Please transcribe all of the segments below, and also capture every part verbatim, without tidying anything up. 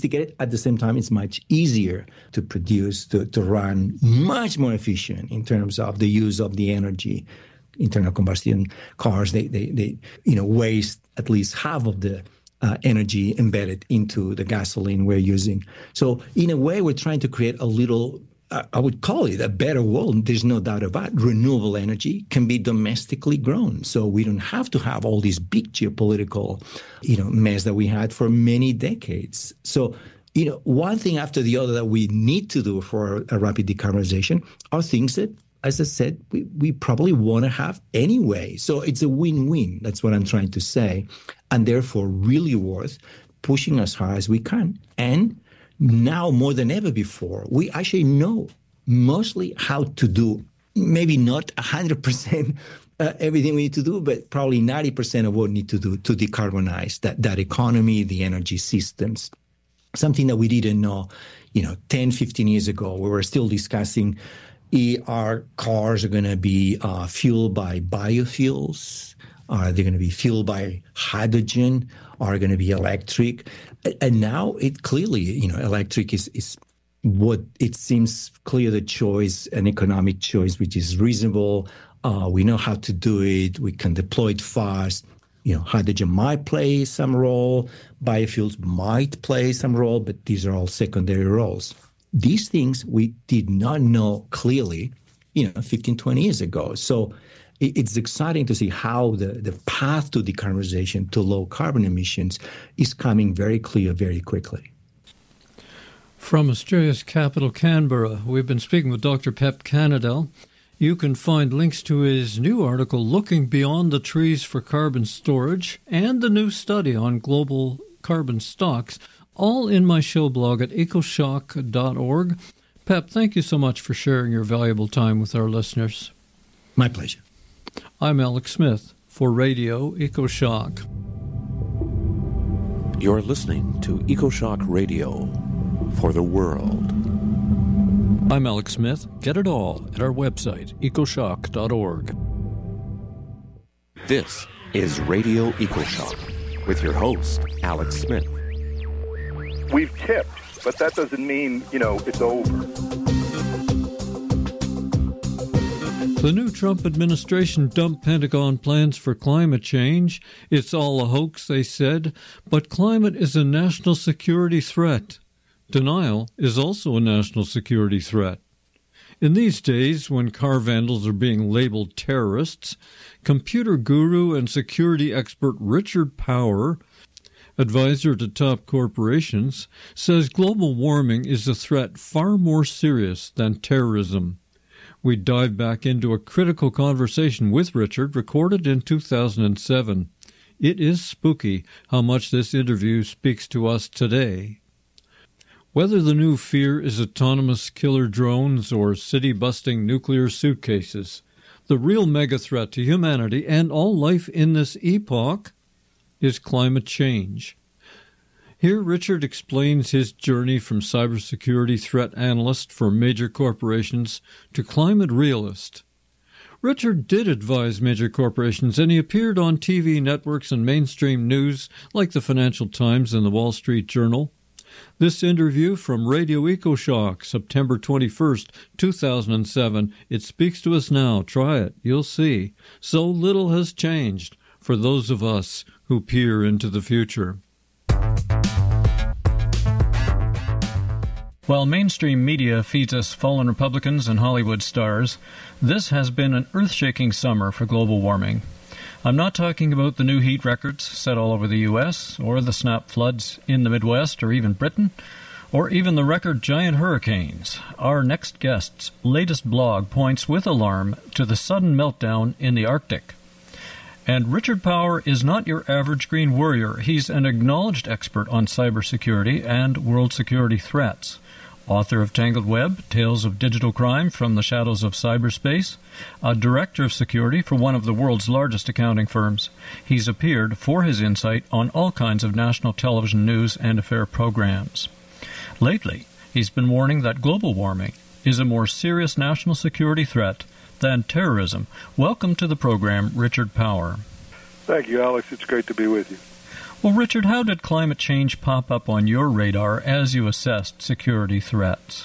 sophisticated. At the same time, it's much easier to produce, to, to run, much more efficient in terms of the use of the energy. Internal combustion cars, they, they, they you know, waste at least half of the uh, energy embedded into the gasoline we're using. So in a way, we're trying to create a little, uh, I would call it a better world. There's no doubt about it. Renewable energy can be domestically grown. So we don't have to have all these big geopolitical, you know, mess that we had for many decades. So, you know, one thing after the other that we need to do for a rapid decarbonization are things that, as I said, we, we probably want to have anyway. So it's a win-win. That's what I'm trying to say. And therefore, really worth pushing as hard as we can. And now more than ever before, we actually know mostly how to do, maybe not one hundred percent uh, everything we need to do, but probably ninety percent of what we need to do to decarbonize that, that economy, the energy systems. Something that we didn't know, you know, ten, fifteen years ago. We were still discussing Are cars are going to be uh, fueled by biofuels? Are they going to be fueled by hydrogen? Are they going to be electric? And now it clearly, you know, electric is, is what it seems clear the choice, an economic choice, which is reasonable. Uh, we know how to do it. We can deploy it fast. You know, hydrogen might play some role. Biofuels might play some role, but these are all secondary roles. These things we did not know clearly, you know, fifteen, twenty years ago. So it's exciting to see how the, the path to decarbonization, to low carbon emissions, is coming very clear very quickly. From Australia's capital, Canberra, we've been speaking with Doctor Pep Canadell. You can find links to his new article, Looking Beyond the Trees for Carbon Storage, and the new study on global carbon stocks, all in my show blog at ecoshock dot org. Pep, thank you so much for sharing your valuable time with our listeners. My pleasure. I'm Alex Smith for Radio EcoShock. You're listening to EcoShock Radio for the world. I'm Alex Smith. Get it all at our website, ecoshock dot org. This is Radio EcoShock with your host, Alex Smith. We've tipped, but that doesn't mean, you know, it's over. The new Trump administration dumped Pentagon plans for climate change. It's all a hoax, they said, but climate is a national security threat. Denial is also a national security threat. In these days, when car vandals are being labeled terrorists, computer guru and security expert Richard Power, advisor to top corporations, says global warming is a threat far more serious than terrorism. We dive back into a critical conversation with Richard recorded in two thousand seven. It is spooky how much this interview speaks to us today. Whether the new fear is autonomous killer drones or city-busting nuclear suitcases, the real mega-threat to humanity and all life in this epoch is climate change. Here, Richard explains his journey from cybersecurity threat analyst for major corporations to climate realist. Richard did advise major corporations, and he appeared on T V networks and mainstream news like the Financial Times and the Wall Street Journal. This interview from Radio EcoShock, September twenty-first, two thousand seven. It speaks to us now. Try it. You'll see. So little has changed for those of us who peer into the future. While mainstream media feeds us fallen Republicans and Hollywood stars, this has been an earth-shaking summer for global warming. I'm not talking about the new heat records set all over the U S, or the snap floods in the Midwest or even Britain, or even the record giant hurricanes. Our next guest's latest blog points with alarm to the sudden meltdown in the Arctic. And Richard Power is not your average green warrior. He's an acknowledged expert on cybersecurity and world security threats. Author of Tangled Web, Tales of Digital Crime from the Shadows of Cyberspace, a director of security for one of the world's largest accounting firms. He's appeared for his insight on all kinds of national television news and affair programs. Lately, he's been warning that global warming is a more serious national security threat than terrorism. Welcome to the program, Richard Power. Thank you, Alex. It's great to be with you. Well, Richard, how did climate change pop up on your radar as you assessed security threats?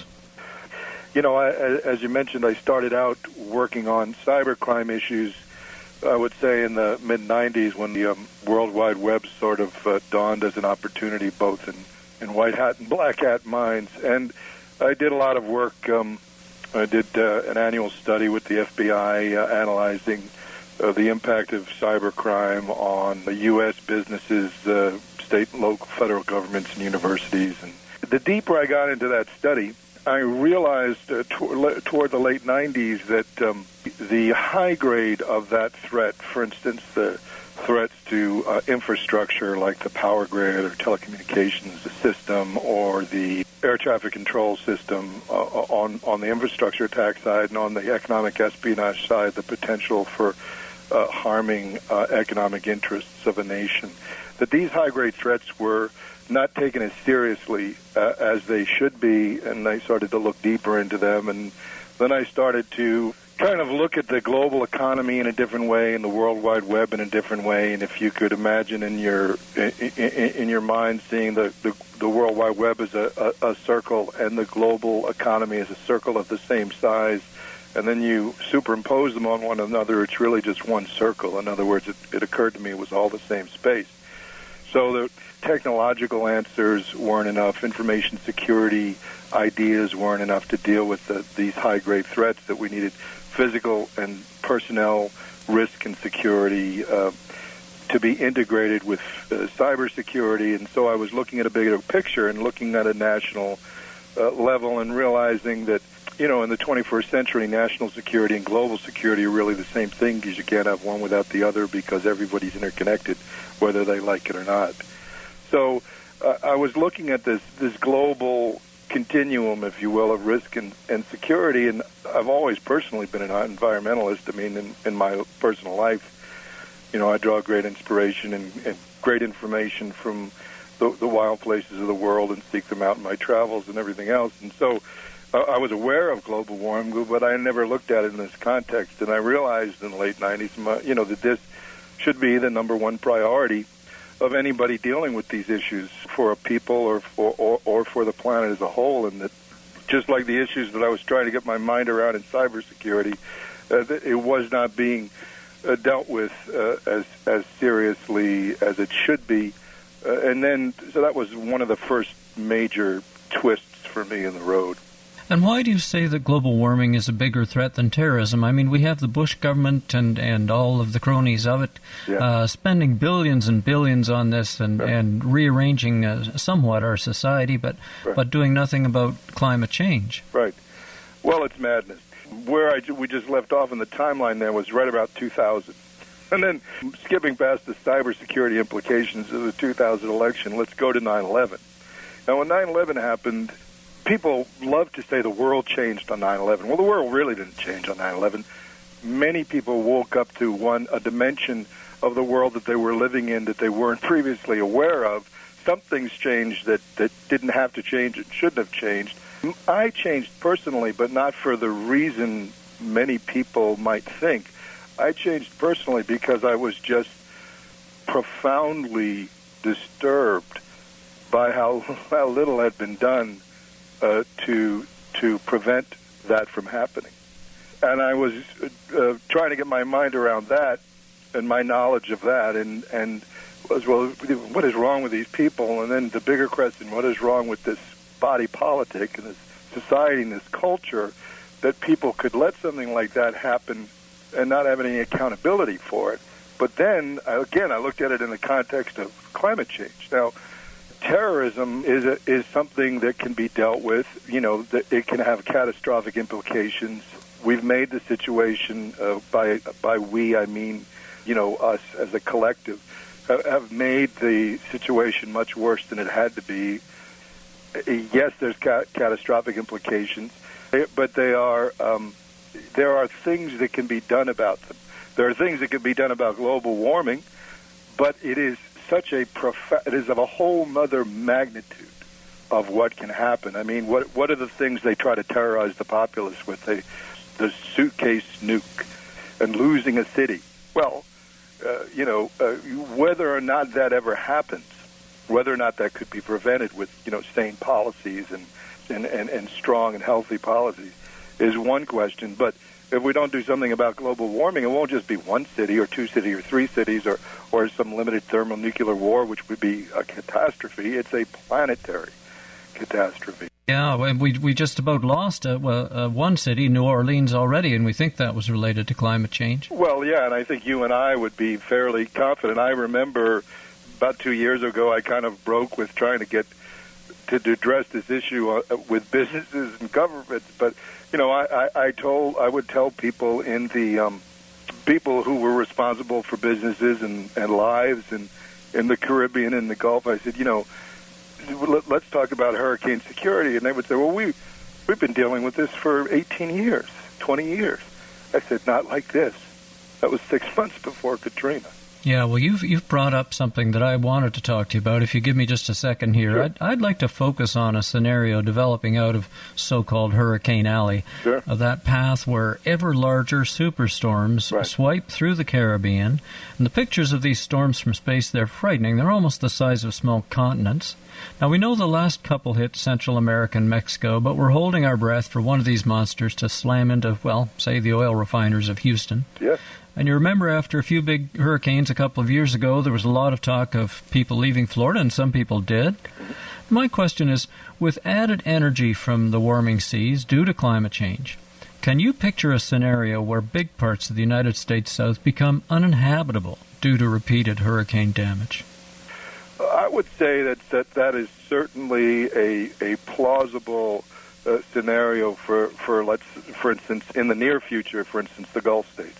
You know, I, as you mentioned, I started out working on cybercrime issues, I would say, in the mid nineties when the um, World Wide Web sort of uh, dawned as an opportunity both in, in white hat and black hat minds. And I did a lot of work. Um, I did uh, an annual study with the F B I uh, analyzing uh, the impact of cybercrime on the U S businesses, uh, state and local federal governments and universities. And the deeper I got into that study, I realized uh, toward, toward the late nineties that um, the high grade of that threat, for instance, the threats to uh, infrastructure like the power grid or telecommunications system or the air traffic control system uh, on, on the infrastructure attack side, and on the economic espionage side, the potential for uh, harming uh, economic interests of a nation, that these high grade threats were not taken as seriously uh, as they should be, and I started to look deeper into them. And then I started to kind of look at the global economy in a different way, and the World Wide Web in a different way. And if you could imagine in your in, in your mind seeing the, the, the World Wide Web as a, a, a circle and the global economy as a circle of the same size, and then you superimpose them on one another, it's really just one circle. In other words, it, it occurred to me it was all the same space. So the technological answers weren't enough. Information security ideas weren't enough to deal with the, these high-grade threats, that we needed physical and personnel risk and security uh, to be integrated with uh, cybersecurity. And so I was looking at a bigger picture and looking at a national uh, level and realizing that, you know, in the twenty-first century, national security and global security are really the same thing, because you can't have one without the other, because everybody's interconnected, whether they like it or not. So uh, I was looking at this this global continuum, if you will, of risk and, and security, and I've always personally been an environmentalist. I mean, in, in my personal life, you know, I draw great inspiration and, and great information from the, the wild places of the world and seek them out in my travels and everything else. And so uh, I was aware of global warming, but I never looked at it in this context. And I realized in the late nineties, you know, that this should be the number one priority of anybody dealing with these issues for a people or for, or, or for the planet as a whole. And that just like the issues that I was trying to get my mind around in cybersecurity, uh, it was not being uh, dealt with uh, as, as seriously as it should be. Uh, and then, so that was one of the first major twists for me in the road. And why do you say that global warming is a bigger threat than terrorism? I mean, we have the Bush government and, and all of the cronies of it yeah. uh, spending billions and billions on this and, right. and rearranging uh, somewhat our society, but right. but doing nothing about climate change. Right. Well, it's madness. Where I, we just left off in the timeline there was right about two thousand. And then skipping past the cybersecurity implications of the two thousand election, let's go to nine eleven. Now, when nine eleven happened, people love to say the world changed on nine eleven. Well, the world really didn't change on nine eleven. Many people woke up to one a dimension of the world that they were living in that they weren't previously aware of. Something's changed that, that didn't have to change. It shouldn't have changed. I changed personally, but not for the reason many people might think. I changed personally because I was just profoundly disturbed by how, how little had been done Uh, to to prevent that from happening. And I was uh, trying to get my mind around that and my knowledge of that, and, and was, well, what is wrong with these people? And then the bigger question, what is wrong with this body politic and this society and this culture that people could let something like that happen and not have any accountability for it? But then, again, I looked at it in the context of climate change. Now, terrorism is a, is something that can be dealt with. You know, that it can have catastrophic implications. We've made the situation uh, by by we, I mean, you know, us as a collective, have, have made the situation much worse than it had to be. Yes, there's ca- catastrophic implications, but they are um, there are things that can be done about them. There are things that can be done about global warming, but it is such a prof- it is of a whole nother magnitude of what can happen. I mean, what what are the things they try to terrorize the populace with? They, the suitcase nuke and losing a city. Well, uh, you know, uh, whether or not that ever happens, Whether or not that could be prevented with, you know, sane policies and, and, and, and strong and healthy policies is one question. But if we don't do something about global warming, it won't just be one city or two cities or three cities or, or some limited thermonuclear war, which would be a catastrophe. It's a planetary catastrophe. Yeah, we we just about lost uh, well, uh, one city, New Orleans, already, and we think that was related to climate change. Well, yeah, and I think you and I would be fairly confident. I remember about two years ago, I kind of broke with trying to get to, to address this issue uh, with businesses and governments. But, you know, I, I, I told, I would tell people in the, um, people who were responsible for businesses and, and lives and in the Caribbean and the Gulf, I said, you know, let's talk about hurricane security. And they would say, well, we, we've been dealing with this for eighteen years, twenty years. I said, not like this. That was six months before Katrina. Yeah, well, you've you've brought up something that I wanted to talk to you about. If you give me just a second here, Sure. I'd, I'd like to focus on a scenario developing out of so-called Hurricane Alley, Sure. of that path where ever larger superstorms Right. swipe through the Caribbean. And the pictures of these storms from space, they're frightening. They're almost the size of small continents. Now, we know the last couple hit Central America and Mexico, but we're holding our breath for one of these monsters to slam into, well, say, the oil refiners of Houston. Yes. And you remember after a few big hurricanes a couple of years ago, there was a lot of talk of people leaving Florida, and some people did. My question is, with added energy from the warming seas due to climate change, can you picture a scenario where big parts of the United States South become uninhabitable due to repeated hurricane damage? I would say that that, that is certainly a, a plausible uh, scenario for, for, let's, for instance, in the near future, for instance, the Gulf states.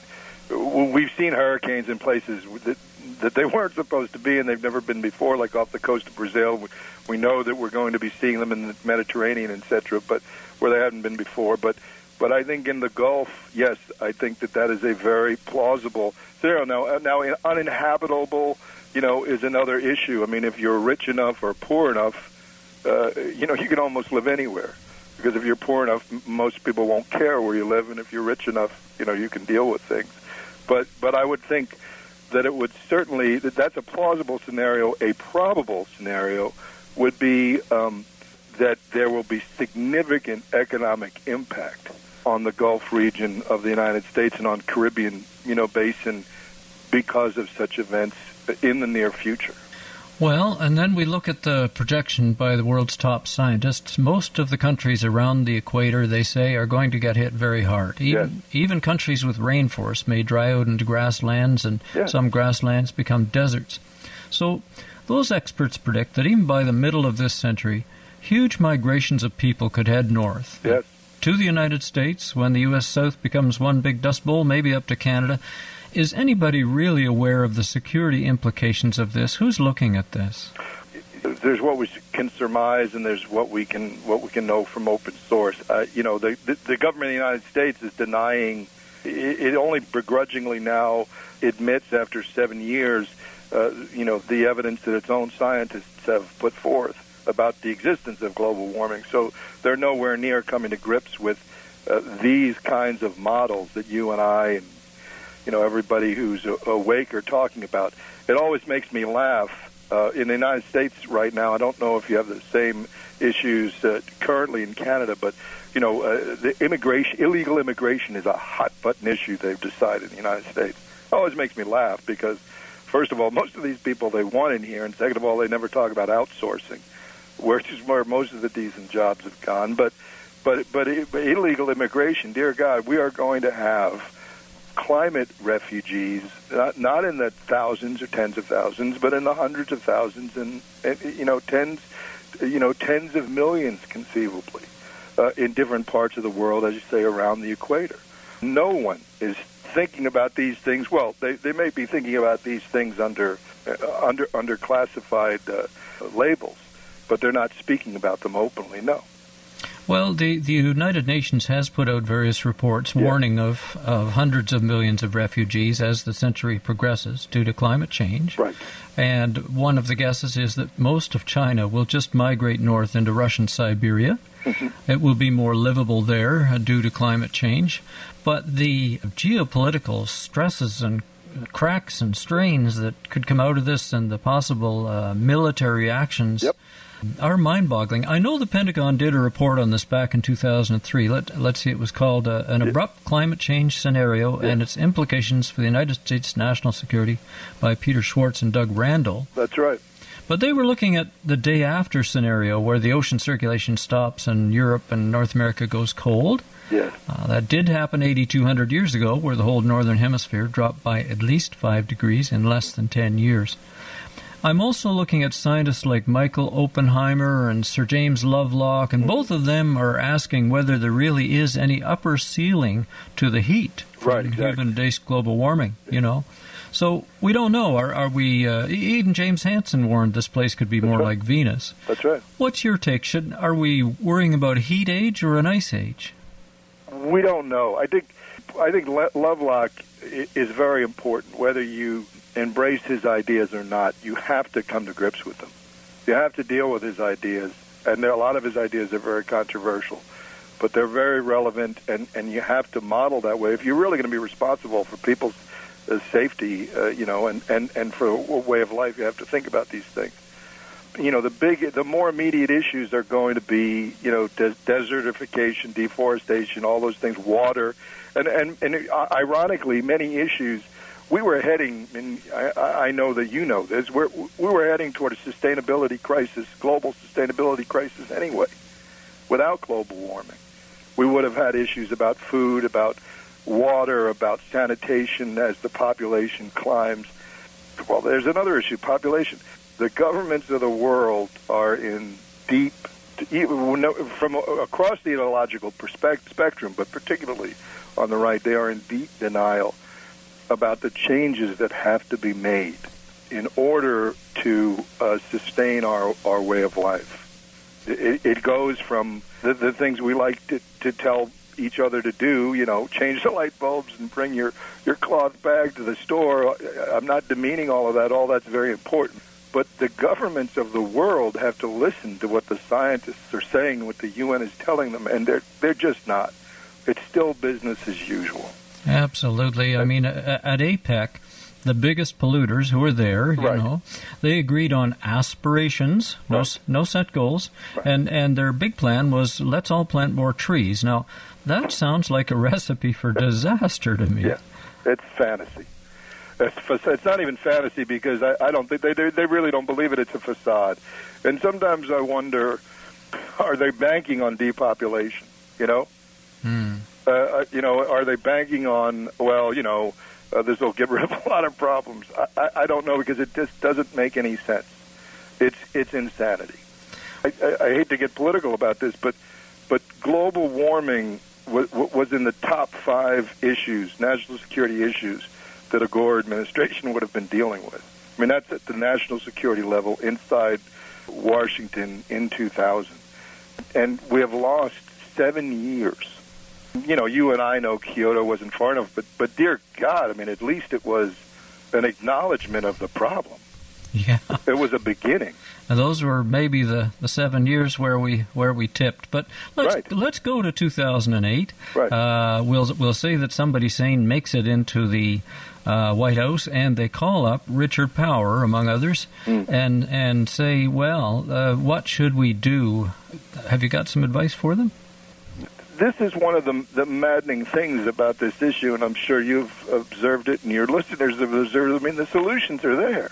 We've seen hurricanes in places that, that they weren't supposed to be, and they've never been before, like off the coast of Brazil. We, we know that we're going to be seeing them in the Mediterranean, et cetera, but where they haven't been before. But but I think in the Gulf, yes, I think that that is a very plausible scenario. Now, now uninhabitable, you know, is another issue. I mean, if you're rich enough or poor enough, uh, you know, you can almost live anywhere. Because if you're poor enough, most people won't care where you live, and if you're rich enough, you know, you can deal with things. But but I would think that it would certainly, that that's a plausible scenario. A probable scenario would be um, that there will be significant economic impact on the Gulf region of the United States and on Caribbean, you know, basin because of such events in the near future. Well, and then we look at the projection by the world's top scientists. Most of the countries around the equator, they say, are going to get hit very hard. Even, yes. even countries with rainforests may dry out into grasslands, and yes. some grasslands become deserts. So those experts predict that even by the middle of this century, huge migrations of people could head north. Yes. To the United States, when the U S South becomes one big dust bowl, maybe up to Canada. Is anybody really aware of the security implications of this? Who's looking at this? There's what we can surmise, and there's what we can what we can know from open source. Uh, you know, the, the the government of the United States is denying. It, it only begrudgingly now admits, after seven years, uh, you know, the evidence that its own scientists have put forth about the existence of global warming. So they're nowhere near coming to grips with uh, these kinds of models that you and I and you know, everybody who's awake are talking about. It always makes me laugh. Uh, in the United States right now, I don't know if you have the same issues uh, currently in Canada, but, you know, uh, the immigration, illegal immigration is a hot-button issue they've decided in the United States. It always makes me laugh because, first of all, most of these people they want in here, and second of all, they never talk about outsourcing, which is where most of the decent jobs have gone. But, but, but illegal immigration, dear God, we are going to have climate refugees, not, not in the thousands or tens of thousands, but in the hundreds of thousands and, and you know, tens, you know, tens of millions conceivably uh, in different parts of the world, as you say, around the equator. No one is thinking about these things. Well, they, they may be thinking about these things under uh, under under classified uh, labels, but they're not speaking about them openly. No. Well, the, the United Nations has put out various reports warning yeah. of, of hundreds of millions of refugees as the century progresses due to climate change. Right. And one of the guesses is that most of China will just migrate north into Russian Siberia. Mm-hmm. It will be more livable there due to climate change. But the geopolitical stresses and cracks and strains that could come out of this and the possible uh, military actions Yep. are mind-boggling. I know the Pentagon did a report on this back in two thousand three. Let, let's see, it was called uh, An Abrupt Climate Change Scenario Yeah. and Its Implications for the United States National Security by Peter Schwartz and Doug Randall. That's right. But they were looking at the day after scenario where the ocean circulation stops and Europe and North America goes cold. Yes. Uh, that did happen eighty-two hundred years ago, where the whole northern hemisphere dropped by at least five degrees in less than ten years. I'm also looking at scientists like Michael Oppenheimer and Sir James Lovelock, and both of them are asking whether there really is any upper ceiling to the heat Right, from exactly. human-based global warming, you know. So we don't know. Are, are we? Uh, even James Hansen warned this place could be more right. like Venus. That's right. What's your take? Should are we worrying about a heat age or an ice age? We don't know. I think I think Le- Lovelock i- is very important. Whether you embrace his ideas or not, you have to come to grips with them. You have to deal with his ideas, and there, a lot of his ideas are very controversial, but they're very relevant, and, and you have to model that way. If you're really going to be responsible for people's uh, safety, uh, you know, and, and, and for a way of life, you have to think about these things. You know, the big, the more immediate issues are going to be, you know, des- desertification, deforestation, all those things, water, and and and uh, ironically, many issues. We were heading, and I, I know that you know this. We're, we were heading toward a sustainability crisis, global sustainability crisis, anyway. Without global warming, we would have had issues about food, about water, about sanitation as the population climbs. Well, there's another issue: population. The governments of the world are in deep, from across the ideological perspective, spectrum, but particularly on the right, they are in deep denial about the changes that have to be made in order to uh, sustain our, our way of life. It, it goes from the, the things we like to, to tell each other to do, you know, change the light bulbs and bring your, your cloth bag to the store. I'm not demeaning all of that. All that's very important. But the governments of the world have to listen to what the scientists are saying, what the U N is telling them, and they're they're just not. It's still business as usual. Absolutely. I mean, at APEC, the biggest polluters who were there, you Right. know, they agreed on aspirations, no, Right. no set goals, Right. and, and their big plan was let's all plant more trees. Now, that sounds like a recipe for disaster to me. Yeah, it's fantasy. It's, it's not even fantasy because I, I don't think they, they they really don't believe it. It's a facade, and sometimes I wonder, are they banking on depopulation? You know, Hmm. uh, you know, are they banking on well, you know, uh, this will get rid of a lot of problems? I, I, I don't know because it just doesn't make any sense. It's it's insanity. I, I, I hate to get political about this, but but global warming was, was in the top five issues, national security issues, that a Gore administration would have been dealing with. I mean, that's at the national security level inside Washington in two thousand. And we have lost seven years. You know, you and I know Kyoto wasn't far enough, but, but dear God, I mean, at least it was an acknowledgement of the problem. Yeah. It was a beginning. And those were maybe the, the seven years where we where we tipped. But let's Right. let's go to two thousand eight. Right. Uh, we'll we'll say that somebody sane makes it into the uh, White House, and they call up Richard Power, among others, Mm. and and say, well, uh, what should we do? Have you got some advice for them? This is one of the, the maddening things about this issue, and I'm sure you've observed it and your listeners have observed it. I mean, the solutions are there.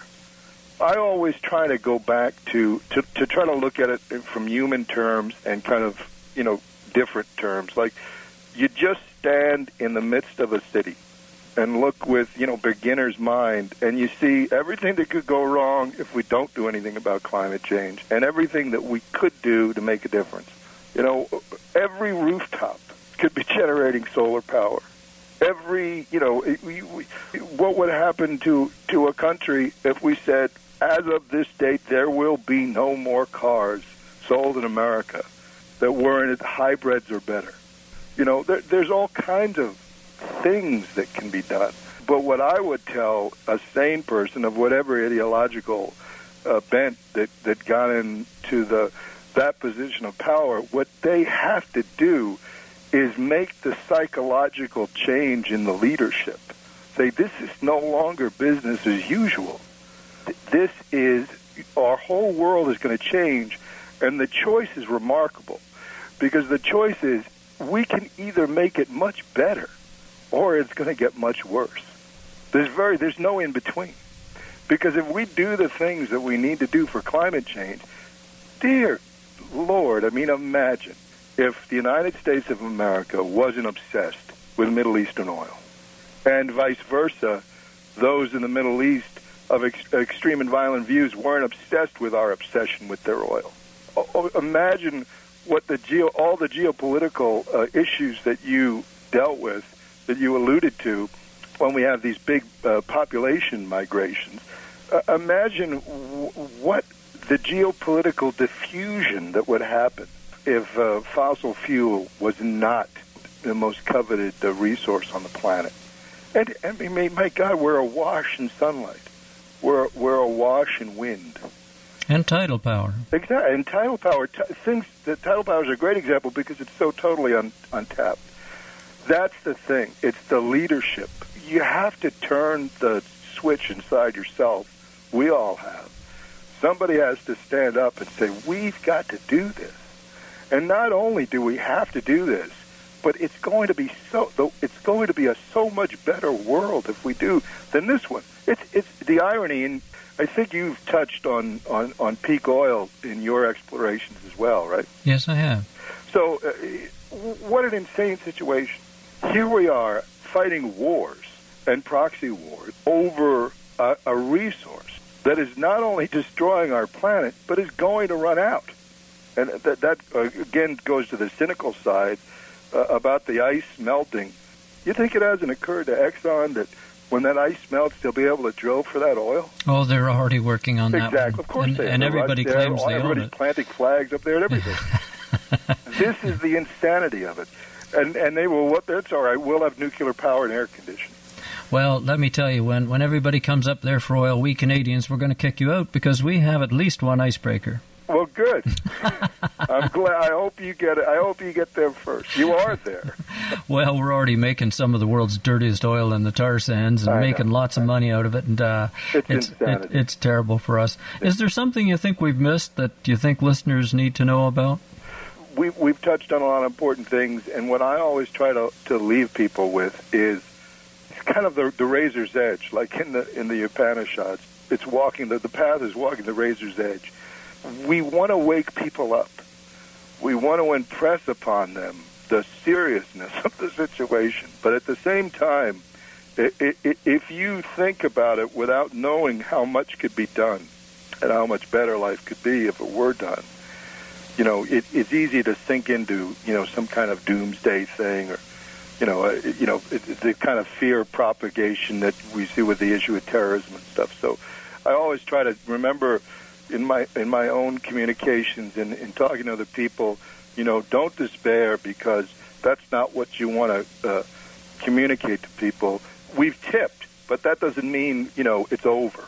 I always try to go back to, to, to try to look at it from human terms and kind of, you know, different terms. Like, you just stand in the midst of a city and look with, you know, beginner's mind, and you see everything that could go wrong if we don't do anything about climate change and everything that we could do to make a difference. You know, every rooftop could be generating solar power. Every, you know, we, we, what would happen to, to a country if we said, as of this date, there will be no more cars sold in America that weren't hybrids or better. You know, there, there's all kinds of things that can be done. But what I would tell a sane person of whatever ideological uh, bent that, that got into the that position of power, what they have to do is make the psychological change in the leadership say this is no longer business as usual. This is, our whole world is going to change, and the choice is remarkable, because the choice is we can either make it much better or it's going to get much worse. There's very, there's no in between. Because if we do the things that we need to do for climate change, dear Lord, I mean, imagine if the United States of America wasn't obsessed with Middle Eastern oil, and vice versa, those in the Middle East of ex- extreme and violent views weren't obsessed with our obsession with their oil. O- imagine what the geo, all the geopolitical uh, issues that you dealt with, that you alluded to, when we have these big uh, population migrations. Uh, imagine w- what the geopolitical diffusion that would happen if uh, fossil fuel was not the most coveted uh, resource on the planet. And, I mean, my God, we're awash in sunlight. We're, we're awash in wind. And tidal power. Exactly. And tidal power, t- things, the tidal power is a great example because it's so totally un- untapped. That's the thing. It's the leadership. You have to turn the switch inside yourself. We all have. Somebody has to stand up and say, we've got to do this. And not only do we have to do this, but it's going to be so. It's going to be a so much better world if we do than this one. It's it's the irony, and I think you've touched on, on, on peak oil in your explorations as well, right? Yes, I have. So, uh, what an insane situation. Here we are fighting wars and proxy wars over a, a resource that is not only destroying our planet, but is going to run out. And that, that uh, again, goes to the cynical side uh, about the ice melting. You think it hasn't occurred to Exxon that when that ice melts, they'll be able to drill for that oil? Oh, they're already working on that. Exactly. One. Of course and, they are. And everybody right claims there. they Everybody's own it. planting flags up there and everything. This is the insanity of it. And and they will, what? That's all right. We'll have nuclear power and air conditioning. Well, let me tell you, when, when everybody comes up there for oil, we Canadians, we're going to kick you out because we have at least one icebreaker. Well, good. I'm glad. I hope you get it. I hope you get there first. You are there. Well, we're already making some of the world's dirtiest oil in the tar sands and I making know. lots of money out of it, and uh, It's it's insanity. it, it's terrible for us. Is there something you think we've missed that you think listeners need to know about? We, we've touched on a lot of important things, and what I always try to, to leave people with is it's kind of the, the razor's edge, like in the in the Upanishads. It's walking the the path is walking the razor's edge. We want to wake people up. We want to impress upon them the seriousness of the situation. But at the same time, it, it, if you think about it without knowing how much could be done and how much better life could be if it were done, you know, it, it's easy to sink into, you know, some kind of doomsday thing, or, you know, uh, you know, it, it's the kind of fear propagation that we see with the issue of terrorism and stuff. So I always try to remember in my in my own communications and in, in talking to other people, you know, don't despair, because that's not what you want to uh, communicate to people. We've tipped, but that doesn't mean, you know, it's over.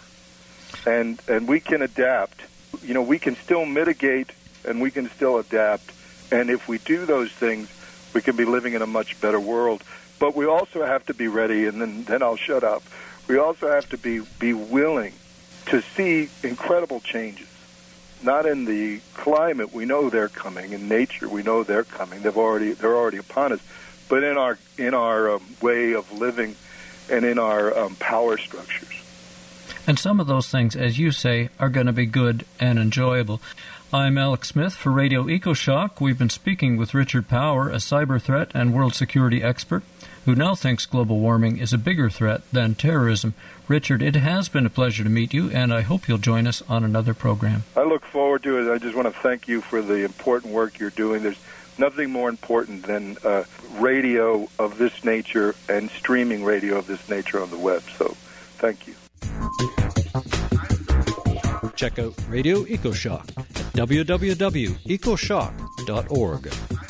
And and we can adapt. You know, we can still mitigate and we can still adapt. And if we do those things, we can be living in a much better world. But we also have to be ready, and then, then I'll shut up. We also have to be, be willing to see incredible changes. Not in the climate, we know they're coming. In nature, we know they're coming. They've already they're already upon us. But in our in our um, way of living and in our um, power structures. And some of those things, as you say, are going to be good and enjoyable. I'm Alex Smith for Radio EcoShock. We've been speaking with Richard Power, a cyber threat and world security expert, who now thinks global warming is a bigger threat than terrorism. Richard, it has been a pleasure to meet you, and I hope you'll join us on another program. I look forward to it. I just want to thank you for the important work you're doing. There's nothing more important than uh, radio of this nature and streaming radio of this nature on the web. So thank you. Check out Radio EcoShock at w w w dot ecoshock dot org.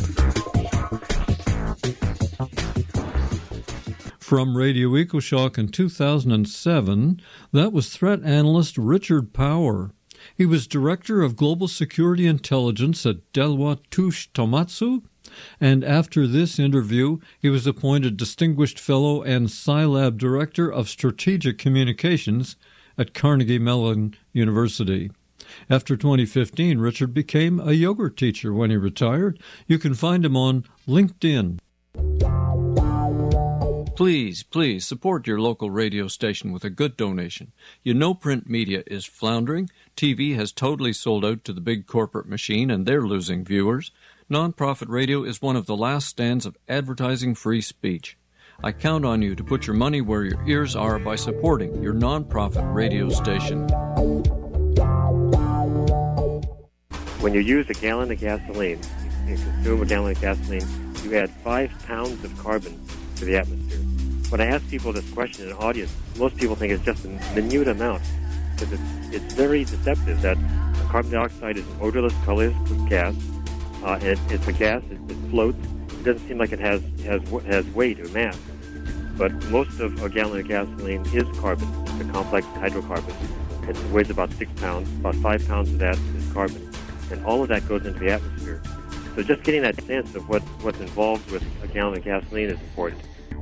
From Radio EcoShock in two thousand seven, that was threat analyst Richard Power. He was Director of Global Security Intelligence at Deloitte Touche Tohmatsu And after this interview, he was appointed Distinguished Fellow and Scilab Director of Strategic Communications at Carnegie Mellon University. After twenty fifteen, Richard became a yoga teacher when he retired. You can find him on LinkedIn. Please, please support your local radio station with a good donation. You know print media is floundering. T V has totally sold out to the big corporate machine, and they're losing viewers. Nonprofit radio is one of the last stands of advertising-free speech. I count on you to put your money where your ears are by supporting your nonprofit radio station. When you use a gallon of gasoline, you consume a gallon of gasoline, you add five pounds of carbon to the atmosphere. When I ask people this question in an audience, most people think it's just a minute amount, because it's, it's very deceptive that carbon dioxide is an odorless, colorless gas, uh, and it, it's a gas, it, it floats. It doesn't seem like it has, has, has weight or mass, but most of a gallon of gasoline is carbon. It's a complex hydrocarbon. It weighs about six pounds. About five pounds of that is carbon, and all of that goes into the atmosphere. So just getting that sense of what, what's involved with a gallon of gasoline is important.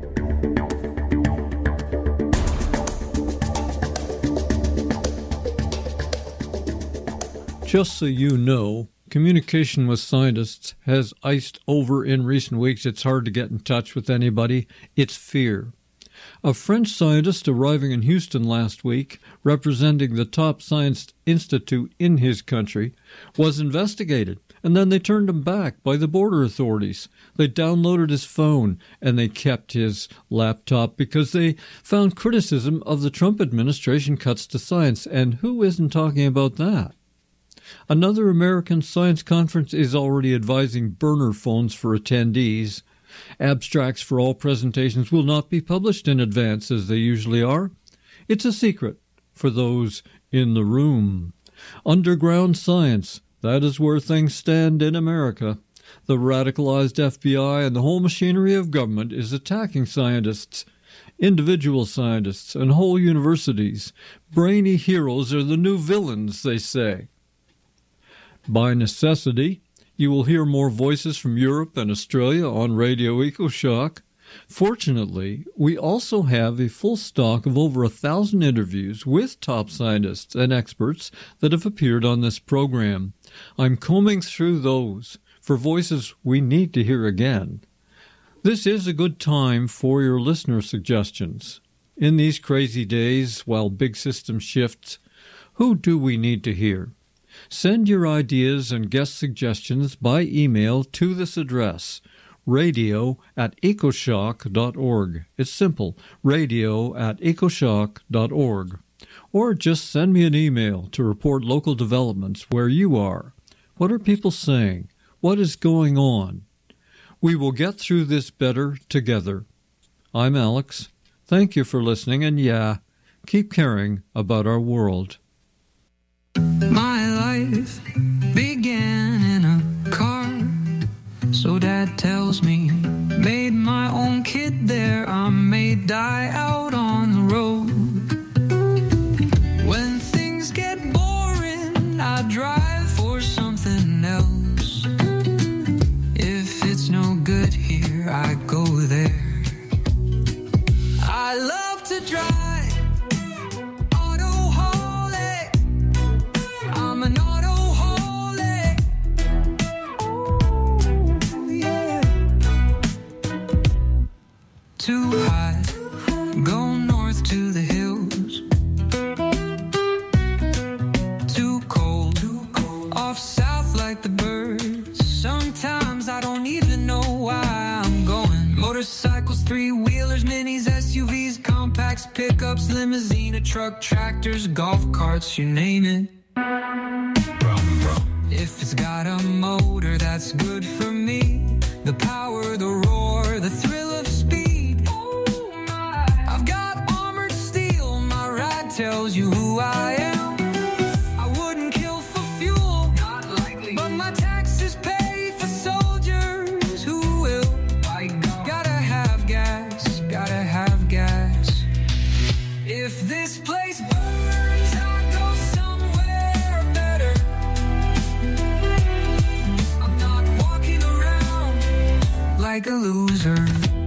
Just so you know, communication with scientists has iced over in recent weeks. It's hard to get in touch with anybody. It's fear. A French scientist arriving in Houston last week, representing the top science institute in his country, was investigated, and then they turned him back by the border authorities. They downloaded his phone, and they kept his laptop because they found criticism of the Trump administration cuts to science, and who isn't talking about that? Another American science conference is already advising burner phones for attendees. Abstracts for all presentations will not be published in advance as they usually are. It's a secret for those in the room. Underground science, that is where things stand in America. The radicalized F B I and the whole machinery of government is attacking scientists, individual scientists, and whole universities. Brainy heroes are the new villains, they say. By necessity, you will hear more voices from Europe and Australia on Radio EcoShock. Fortunately, we also have a full stock of over a thousand interviews with top scientists and experts that have appeared on this program. I'm combing through those for voices we need to hear again. This is a good time for your listener suggestions. In these crazy days, while big systems shift, who do we need to hear? Send your ideas and guest suggestions by email to this address, radio at ecoshock dot org. It's simple, radio at ecoshock dot org. Or just send me an email to report local developments where you are. What are people saying? What is going on? We will get through this better together. I'm Alex. Thank you for listening, and yeah, keep caring about our world. My life began in a car, so Dad tells me. Made my own kid there, I may die out on the road. When things get boring, I drive for something else. If it's no good here, I go there. I love to drive. Too high, go north to the hills. Too cold, off south like the birds. Sometimes I don't even know why I'm going. Motorcycles, three-wheelers, minis, S U Vs, compacts, pickups, limousine, a truck, tractors, golf carts, you name it. If it's got a motor, that's good for me. The power, the roar, the thrill of speed. Tells you who I am. I wouldn't kill for fuel, not likely. But my taxes pay for soldiers who will. By God. Gotta have gas, gotta have gas. If this place burns, I go somewhere better. I'm not walking around like a loser.